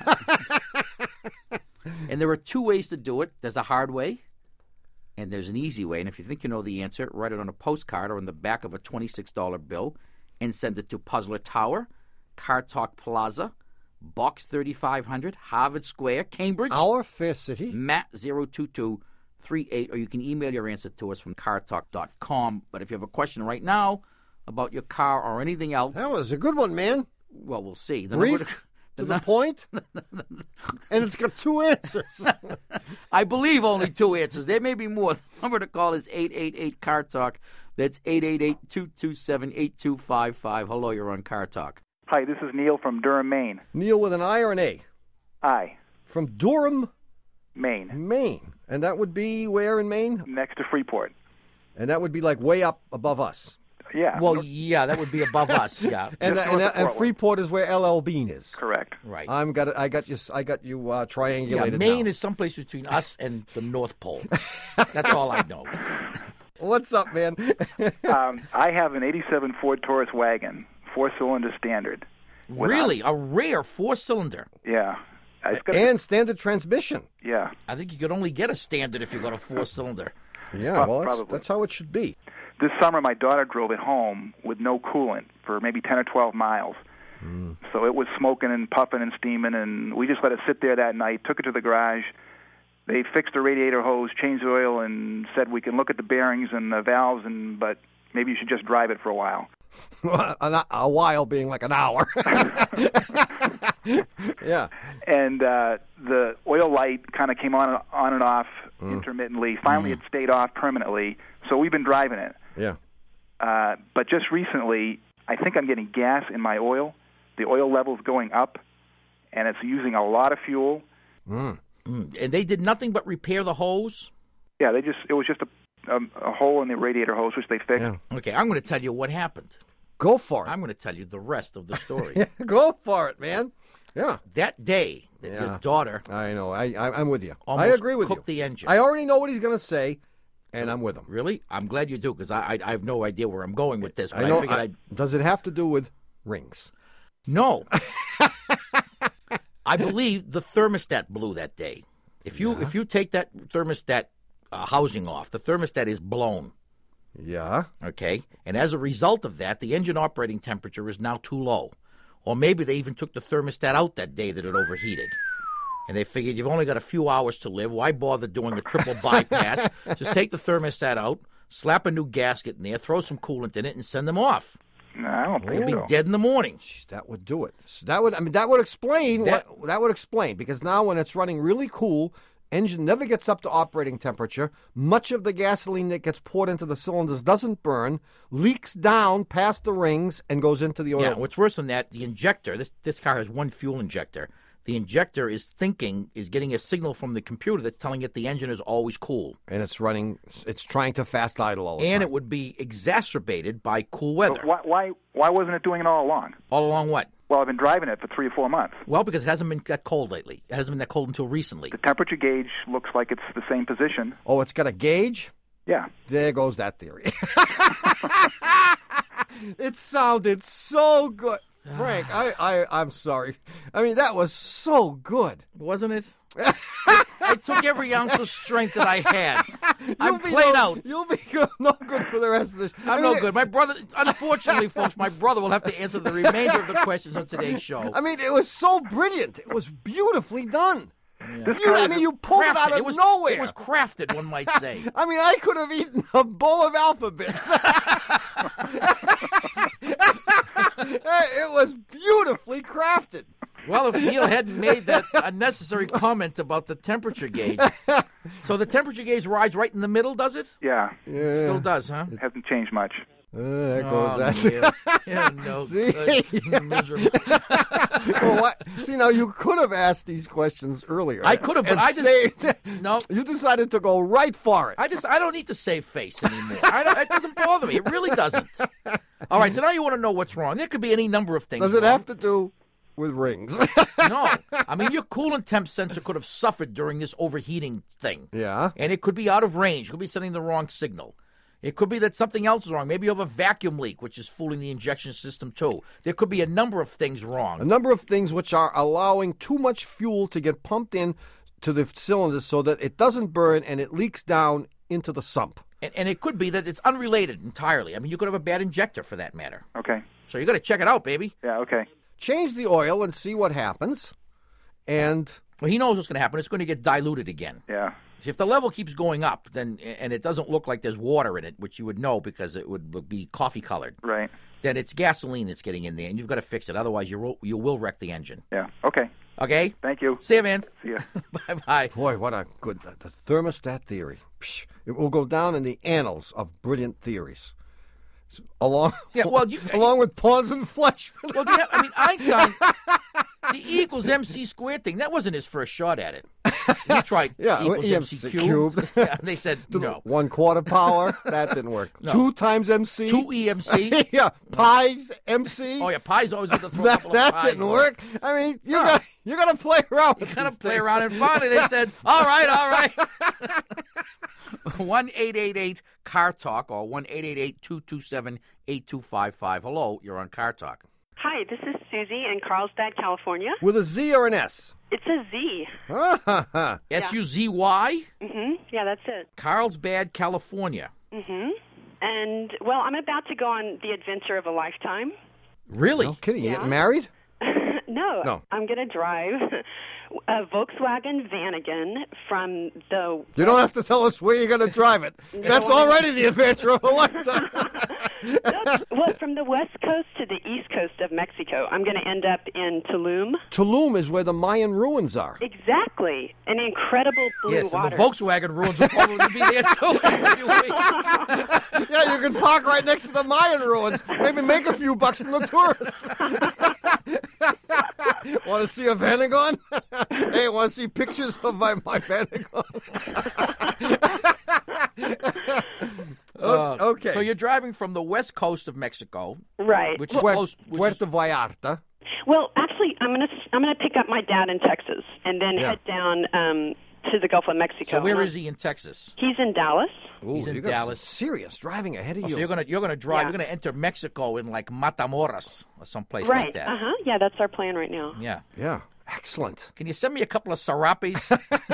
And there are 2 ways to do it. There's a hard way, and there's an easy way. And if you think you know the answer, write it on a postcard or on the back of a $26 bill and send it to Puzzler Tower, Car Talk Plaza, Box 3500, Harvard Square, Cambridge. Our fair city. Matt 02238, or you can email your answer to us from cartalk.com. But if you have a question right now about your car or anything else... That was a good one, man. Well, we'll see. Brief, to the point, and it's got 2 answers. I believe only 2 answers. There may be more. The number to call is 888-CAR-TALK. That's 888-227-8255. Hello, you're on Car Talk. Hi, this is Neil from Durham, Maine. Neil with an I or an A? I. From Durham, Maine. Maine. And that would be where in Maine? Next to Freeport. And that would be like way up above us. Yeah. Well, yeah, that would be above us. Yeah. and Freeport is where LL Bean is. Correct. Right. I got you triangulated. Yeah, Maine now. is someplace between us and the North Pole. That's all I know. What's up, man? I have an '87 Ford Taurus wagon, 4-cylinder standard. Really, a rare 4-cylinder. Yeah. And standard transmission. Yeah. I think you could only get a standard if you got a 4-cylinder. Yeah, well, that's how it should be. This summer, my daughter drove it home with no coolant for maybe 10 or 12 miles. So it was smoking and puffing and steaming, and we just let it sit there that night, took it to the garage. They fixed the radiator hose, changed the oil, and said we can look at the bearings and the valves, but maybe you should just drive it for a while. A while being like an hour. Yeah. And the oil light kind of came on and off intermittently. Finally, it stayed off permanently, so we've been driving it. Yeah. But just recently, I think I'm getting gas in my oil. The oil level's going up, and it's using a lot of fuel. And they did nothing but repair the hose? Yeah, it was just a hole in the radiator hose, which they fixed. Yeah. Okay, I'm going to tell you what happened. Go for it. I'm going to tell you the rest of the story. Yeah, go for it, man. Yeah. That day that your daughter... I know. I'm with you. I agree with you. Cooked the engine. I already know what he's going to say, and I'm with him. Really? I'm glad you do, because I have no idea where I'm going with this. But I figured Does it have to do with rings? No. I believe the thermostat blew that day. If you take that thermostat housing off, the thermostat is blown. Yeah. Okay? And as a result of that, the engine operating temperature is now too low. Or maybe they even took the thermostat out that day that it overheated. And they figured you've only got a few hours to live. Why bother doing a triple bypass? Just take the thermostat out, slap a new gasket in there, throw some coolant in it, and send them off. No, I don't think You'd so. be dead in the morning. Jeez, that would do it. So that would explain that would explain, because now when it's running really cool, engine never gets up to operating temperature. Much of the gasoline that gets poured into the cylinders doesn't burn, leaks down past the rings, and goes into the oil. Yeah, what's worse than that, the injector, this car has one fuel injector. The injector is getting a signal from the computer that's telling it the engine is always cool. And it's trying to fast idle all the time. And it would be exacerbated by cool weather. But why wasn't it doing it all along? All along what? Well, I've been driving it for 3 or 4 months. Well, because it hasn't been that cold lately. It hasn't been that cold until recently. The temperature gauge looks like it's the same position. Oh, it's got a gauge? Yeah. There goes that theory. It sounded so good. Frank, I'm sorry. I mean, that was so good. Wasn't it? I took every ounce of strength that I had. I'm played out. You'll be no good for the rest of this. I'm no good. My brother, unfortunately, folks, my brother will have to answer the remainder of the questions on today's show. I mean, it was so brilliant. It was beautifully done. Yeah. You pulled it out of nowhere. It was crafted, one might say. I mean, I could have eaten a bowl of alphabets. It was beautifully crafted. Well, if Neil hadn't made that unnecessary comment about the temperature gauge. So the temperature gauge rides right in the middle, does it? Yeah. Still does, huh? It hasn't changed much. There goes that. Yeah, no. See? Miserable. Well, what? See, now you could have asked these questions earlier. I could have, but no. You decided to go right for it. I don't need to save face anymore. It doesn't bother me. It really doesn't. All right, so now you want to know what's wrong. There could be any number of things. Does it wrong. have to do with rings? No. I mean, your coolant temp sensor could have suffered during this overheating thing. Yeah. And it could be out of range. It could be sending the wrong signal. It could be that something else is wrong. Maybe you have a vacuum leak, which is fooling the injection system, too. There could be a number of things wrong. A number of things which are allowing too much fuel to get pumped in to the cylinders so that it doesn't burn and it leaks down into the sump. And it could be that it's unrelated entirely. I mean, you could have a bad injector for that matter. Okay. So you got to check it out, baby. Yeah, okay. Change the oil and see what happens. And well, he knows what's going to happen. It's going to get diluted again. Yeah. If the level keeps going up, then and it doesn't look like there's water in it, which you would know because it would be coffee colored. Right. Then it's gasoline that's getting in there, and you've got to fix it. Otherwise, you will wreck the engine. Yeah. Okay. Okay. Thank you. See you, man. See ya. Bye. Boy, what a good the thermostat theory. Psh, it will go down in the annals of brilliant theories. Along with Pawns and Fleischmann. Well, I mean, Einstein, the E equals MC squared thing, that wasn't his first shot at it. He tried E equals MC cubed. Yeah, they said no. 1/4 power, that didn't work. No. 2 times MC. 2 EMC. Yeah, pi's MC. Oh, yeah, pi's always going to throw a couple of pies. That didn't work. I mean, you got to play around with You got to play around, and finally they said, all right. 1-888-CAR-TALK or 1-888-227-8255. Hello, you're on Car Talk. Hi, this is Susie in Carlsbad, California. With a Z or an S? It's a Z. S-U-Z-Y? Mm-hmm. Yeah, that's it. Carlsbad, California. Mm-hmm. And, well, I'm about to go on the adventure of a lifetime. Really? No kidding. You getting married? No. I'm going to drive a Volkswagen Vanagon from the... You don't have to tell us where you're going to drive it. That's already the adventure of a lifetime. Well, from the west coast to the east coast of Mexico, I'm going to end up in Tulum. Tulum is where the Mayan ruins are. Exactly. An incredible blue yes, water. and the Volkswagen ruins will probably be there, too, in a few weeks. Yeah, you can park right next to the Mayan ruins. Maybe make a few bucks from the tourists. Want to see a Vanagon? Hey, want to see pictures of my Vanagon? Okay. So you're driving from the west coast of Mexico, Right. which is close. Puerto Vallarta. Well, actually, I'm gonna pick up my dad in Texas and then head down to the Gulf of Mexico. So where is he in Texas? He's in Dallas. Ooh, He's in Dallas. Serious driving ahead of you. So you're gonna drive. Yeah. You're gonna enter Mexico in like Matamoros or someplace Right. like that. Yeah, that's our plan right now. Yeah. Yeah. Excellent. Can you send me a couple of sarapes?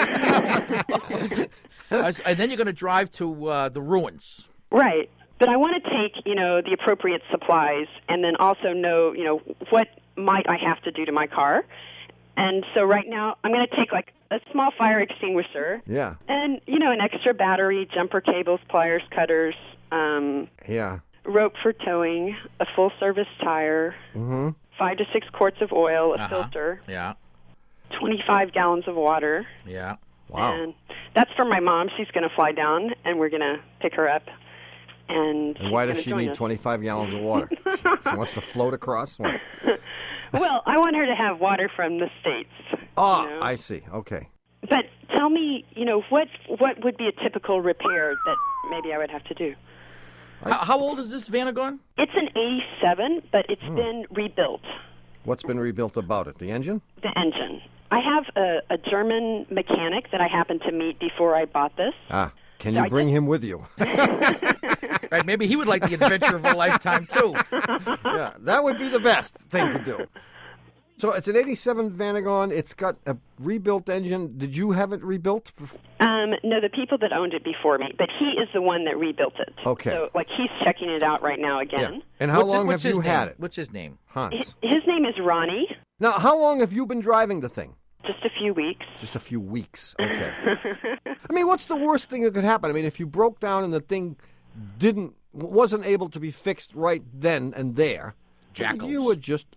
And then you're going to drive to the ruins. Right. But I want to take, the appropriate supplies and then also know, what might I have to do to my car. And so right now I'm going to take like a small fire extinguisher. Yeah. And, an extra battery, jumper cables, pliers, cutters, rope for towing, a full-service tire, 5 to 6 quarts of oil, a filter, 25 gallons of water. Yeah. Wow. And that's for my mom. She's going to fly down, and we're going to pick her up. And why does she need 25 gallons of water? She wants to float across? What? Well, I want her to have water from the States. Oh, I see. Okay. But tell me, what would be a typical repair that maybe I would have to do? How old is this Vanagon? It's an 87, but it's been rebuilt. What's been rebuilt about it? The engine? The engine. I have a German mechanic that I happened to meet before I bought this. Can you bring him with you? Right, maybe he would like the adventure of a lifetime, too. Yeah, that would be the best thing to do. So it's an 87 Vanagon. It's got a rebuilt engine. Did you have it rebuilt? No, the people that owned it before me, but he is the one that rebuilt it. Okay. So, he's checking it out right now again. Yeah. And how long have you had it? What's his name? Hans. His name is Ronnie. Now, how long have you been driving the thing? Just a few weeks. Just a few weeks. Okay. I mean, what's the worst thing that could happen? I mean, if you broke down and the thing wasn't able to be fixed right then and there, jackals. You would just.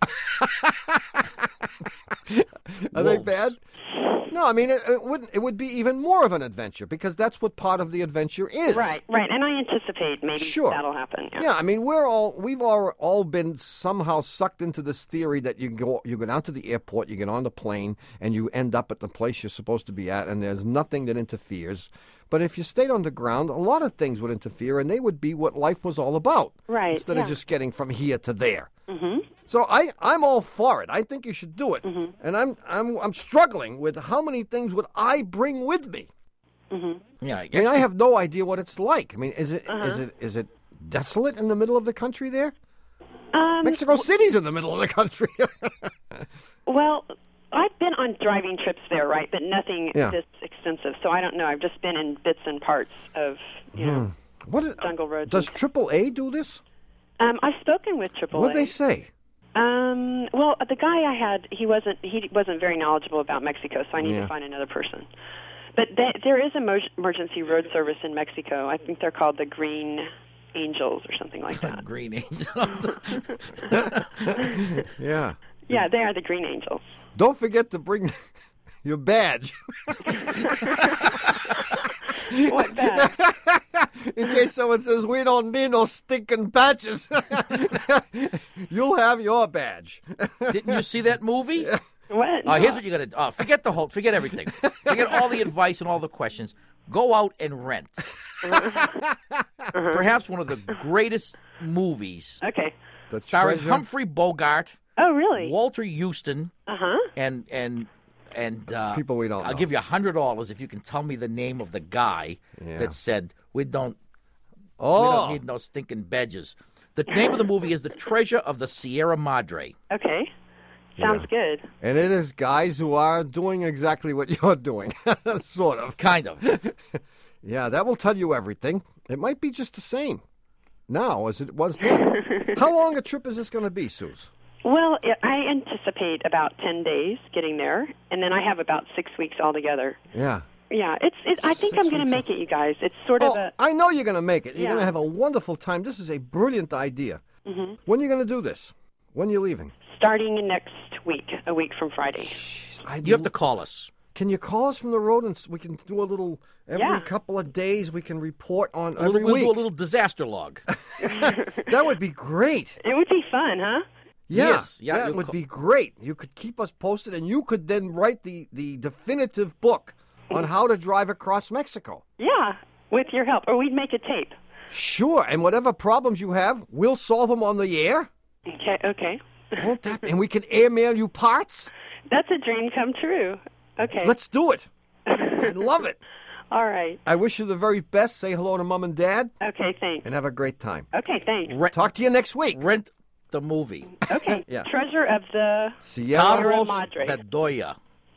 Are they bad? No, I mean it would be even more of an adventure because that's what part of the adventure is. Right, and I anticipate maybe that'll happen. Yeah, I mean we've all been somehow sucked into this theory that you go down to the airport, you get on the plane, and you end up at the place you're supposed to be at, and there's nothing that interferes. But if you stayed on the ground, a lot of things would interfere, and they would be what life was all about. Right. Instead of just getting from here to there. Mm-hmm. So I'm all for it. I think you should do it. Mm-hmm. And I'm struggling with how many things would I bring with me. Mm-hmm. Yeah, I mean, I have no idea what it's like. I mean, is it desolate in the middle of the country there? Mexico City's in the middle of the country. Well, I've been on driving trips there, right, but nothing this extensive. So I don't know. I've just been in bits and parts of, jungle roads. Does AAA do this? I've spoken with AAA. What did they say? Well, the guy I had, he wasn't very knowledgeable about Mexico, so I need to find another person. But there is emergency road service in Mexico. I think they're called the Green Angels or something like that. Green Angels. Yeah. Yeah, they are the Green Angels. Don't forget to bring your badge. What badge? In case someone says, we don't need no stinking badges. You'll have your badge. Didn't you see that movie? What? Here's what you're going to do. Forget everything. Forget all the advice and all the questions. Go out and rent. Perhaps one of the greatest movies. Okay. Starring Humphrey Bogart. Oh, really? Walter Houston. Uh-huh. And people we don't know. I'll give you $100 if you can tell me the name of the guy that said, we don't need no stinking badges. The name of the movie is The Treasure of the Sierra Madre. Okay. Sounds good. And it is guys who are doing exactly what you're doing. Sort of. Kind of. Yeah, that will tell you everything. It might be just the same now as it was then. How long a trip is this going to be, Suze? Well, I anticipate about 10 days getting there, and then I have about 6 weeks altogether. Yeah. Yeah, I think I'm going to make it, you guys. It's sort of a... I know you're going to make it. You're going to have a wonderful time. This is a brilliant idea. Mm-hmm. When are you going to do this? When are you leaving? Starting next week, a week from Friday. You have to call us. Can you call us from the road and we can do a little every couple of days? We can report on every week. We'll do a little disaster log. That would be great. It would be fun, huh? Yeah, yes. That would be great. You could keep us posted, and you could then write the definitive book on how to drive across Mexico. Yeah, with your help, or we'd make a tape. Sure, and whatever problems you have, we'll solve them on the air. Okay. Won't that? And we can airmail you parts. That's a dream come true. Okay. Let's do it. I love it. All right. I wish you the very best. Say hello to Mom and Dad. Okay, thanks. And have a great time. Okay, thanks. Talk to you next week. Rent the movie. Okay. Yeah. Treasure of the Carlos Madre. Bedoya.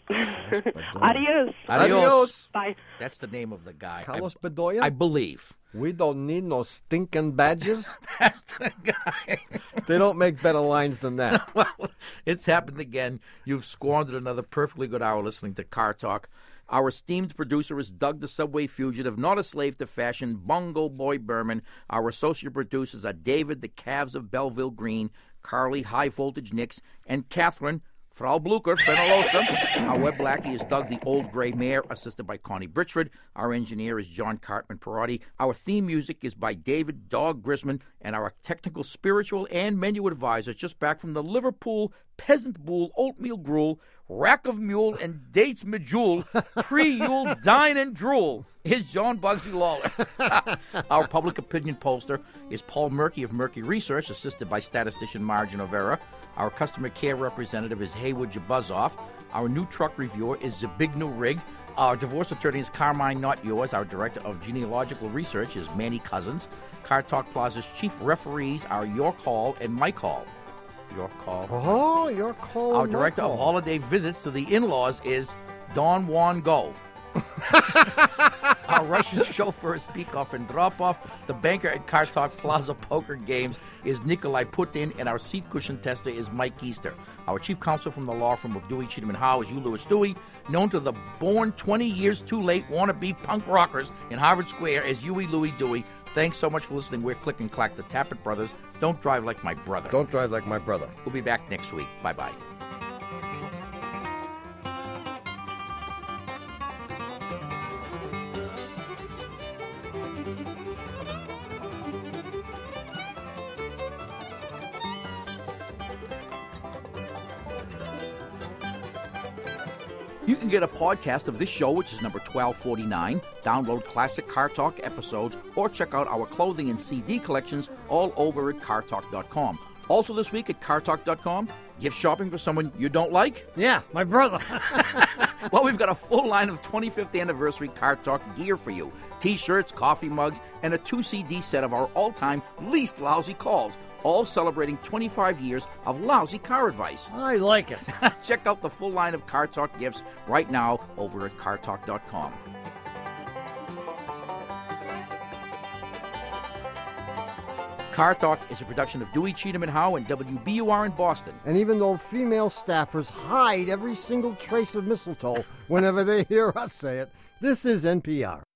Adios. Bye. That's the name of the guy. Carlos Bedoya? I believe. We don't need no stinking badges. That's the guy. They don't make better lines than that. Well, it's happened again. You've squandered another perfectly good hour listening to Car Talk. Our esteemed producer is Doug the Subway Fugitive, not a slave to fashion, Bongo Boy Berman. Our associate producers are David, the Calves of Belleville Green, Carly, High Voltage Nicks, and Catherine, Frau Blucher, Fenolosa. Our web blackie is Doug the Old Gray Mare, assisted by Connie Britchford. Our engineer is John Cartman Perotti. Our theme music is by David Dog Grisman. And our technical, spiritual, and menu advisor, just back from the Liverpool Peasant Bowl Oatmeal Gruel, Rack of Mule, and Dates Medjool, Pre-Yule Dine and Drool, is John Bugsy Lawler. Our public opinion pollster is Paul Murky of Murky Research, assisted by statistician Margin Overa. Our customer care representative is Haywood Jabuzoff. Our new truck reviewer is Zabigno Rig. Our divorce attorney is Carmine Not Yours. Our director of genealogical research is Manny Cousins. Car Talk Plaza's chief referees are York Hall and Mike Hall. York Hall. Oh, York Hall. Our director of holiday visits to the in-laws is Don Juan Go. Our Russian chauffeur is Peek-Off and Drop-Off. The banker at Car Talk Plaza Poker Games is Nikolai Putin, and our seat cushion tester is Mike Easter. Our chief counsel from the law firm of Dewey, Cheatham & Howe is Hugh Lewis Dewey, known to the born 20 years too late wannabe punk rockers in Harvard Square as Huey Louie Dewey. Thanks so much for listening. We're Click and Clack, the Tappet Brothers. Don't drive like my brother. Don't drive like my brother. We'll be back next week. Bye-bye. You can get a podcast of this show, which is number 1249, download classic Car Talk episodes, or check out our clothing and CD collections all over at cartalk.com. Also this week at cartalk.com, gift shopping for someone you don't like? Yeah, my brother. Well, we've got a full line of 25th anniversary Car Talk gear for you. T-shirts, coffee mugs, and a 2-CD set of our all-time least lousy calls, all celebrating 25 years of lousy car advice. I like it. Check out the full line of Car Talk gifts right now over at cartalk.com. Car Talk is a production of Dewey, Cheatham & Howe and WBUR in Boston. And even though female staffers hide every single trace of mistletoe whenever they hear us say it, this is NPR.